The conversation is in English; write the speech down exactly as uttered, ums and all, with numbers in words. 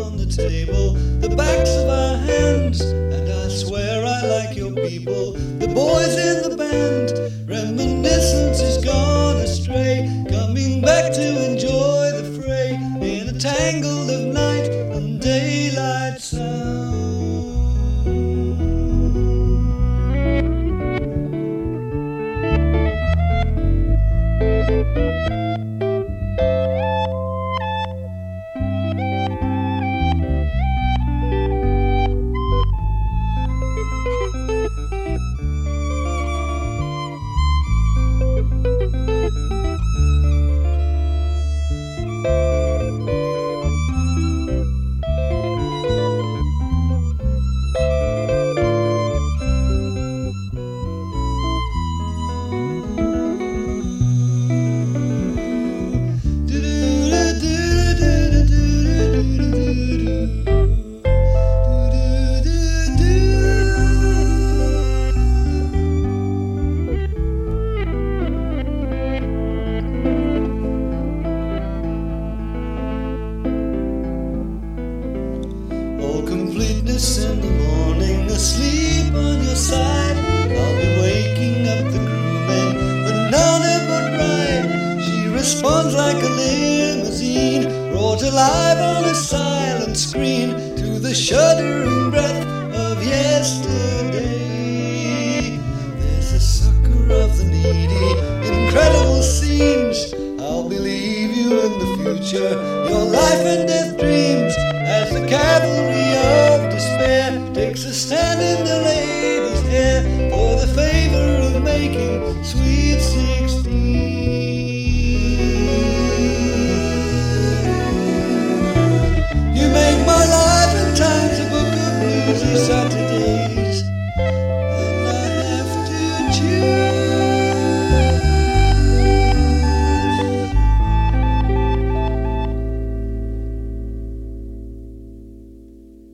on the table, the backs of our hands, and I swear I like your people. The boys in the band, reminiscence is gone astray, coming back to enjoy the fray in a tangle of night and daylight sound. Completeness in the morning, asleep on your side. I'll be waking up the crewmen, but none of would ride. She responds like a limousine, brought alive on a silent screen to the shuddering breath of yesterday. There's a sucker of the needy, incredible scenes. I'll believe you in the future, your life and death dreams, as the cavalry of despair takes a stand in the lady's hair for the favor of making sweet